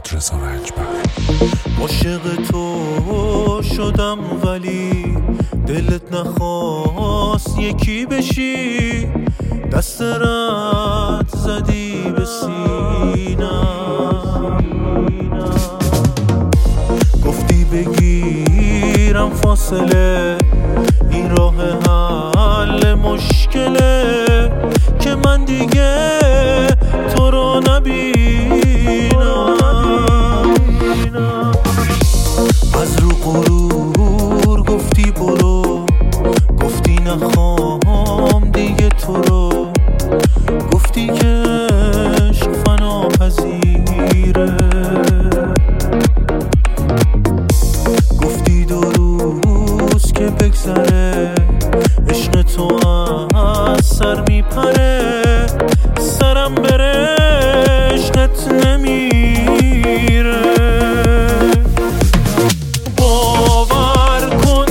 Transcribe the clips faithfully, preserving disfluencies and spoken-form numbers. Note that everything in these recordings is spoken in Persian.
محمد رضا رنجبر. عاشق تو شدم ولی دلت نخواست یکی بشی، دست رد زدی به سینم، گفتی بگیرم فاصله، این راه حل مشکله که من دیگه تو رو نبینم. از رو غرور گفتی برو، گفتی نخوام دیگه تو رو، گفتی که عشق فنا پذیره، گفتی دو روز که بگذره عشق تو از سر میپره، سرم بره عشقت نمیره. باور کن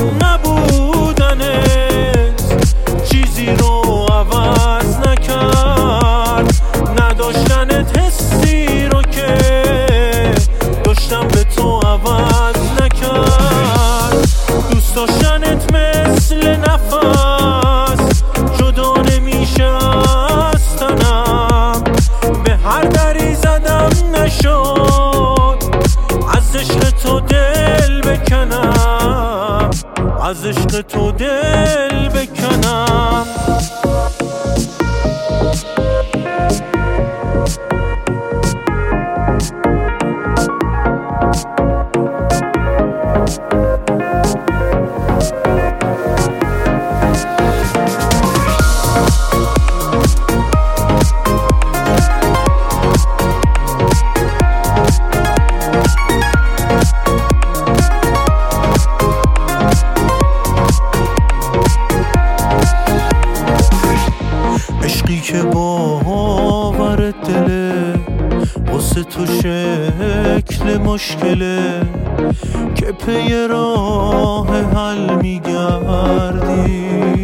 نبودنت چیزی رو عوض نکرد، نداشتنت حسی رو که داشتم به تو عوض نکرد، دوست داشتنت مثل نفس جدا نمیشه از تنم، به هر دری زدم نشد از عشق تو دل بکنم، از عشق تو دل بکنم. عشقی که باور دله واسه تو شکل مشکله که پی راه حل میگردی،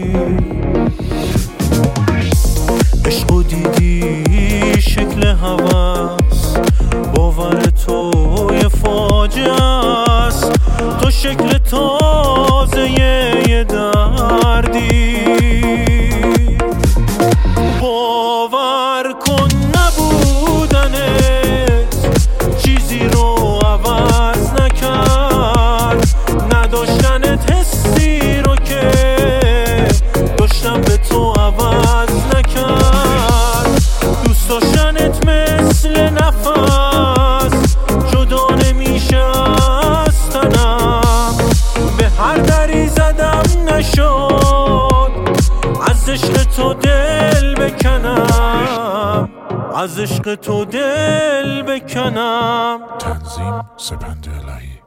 عشقو دیدی شکل هوس، باور تو یه فاجعه است، تو شکل تازه یه دردی. باور کن نبودنت چیزی رو عوض نکرد، نداشتنت حسی رو که داشتم به تو عوض نکرد، دوست داشتنت مثل نفس جدا نمیشه از تنم، به هر دری زدم نشد از عشق تو دل بکنم، از عشق تو دل بکنم. تنظیم سپند الهی.